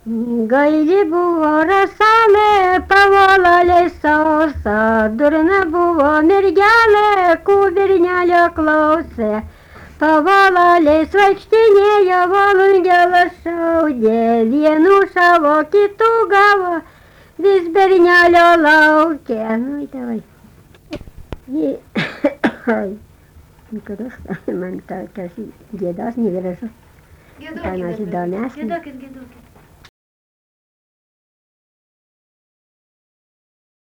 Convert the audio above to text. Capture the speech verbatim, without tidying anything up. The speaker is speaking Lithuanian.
Gaili buvo rasalė, pavolalė sausa, durna buvo mergelė, kūbirnelio klausė. Pavolaliais vaikštinėjo, volungelas šaudė, vienų šavo, kitų gavo, vis bernelio laukė. Nu, davai. Kurios man tokios gėdos negražu. Giedokit, Ką nors dar, įdomesnio? giedokit, giedokit.